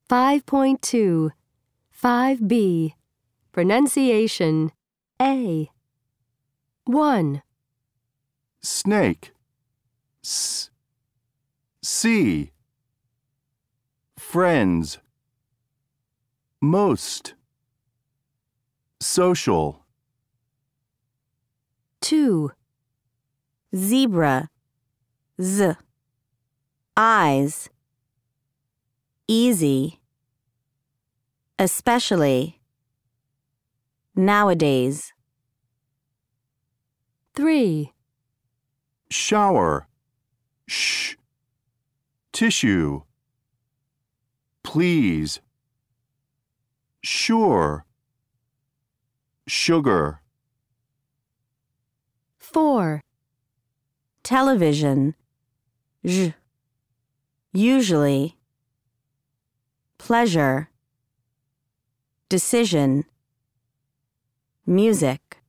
5.2 5B Pronunciation A 1. Snake. S. See. Friends. Most. Social. 2. Zebra, z. Eyes, easy, especially, nowadays. 3. Shower. Sh. Tissue. Please. Sure. Sugar. 4. Television, zh. Usually, pleasure, decision, music.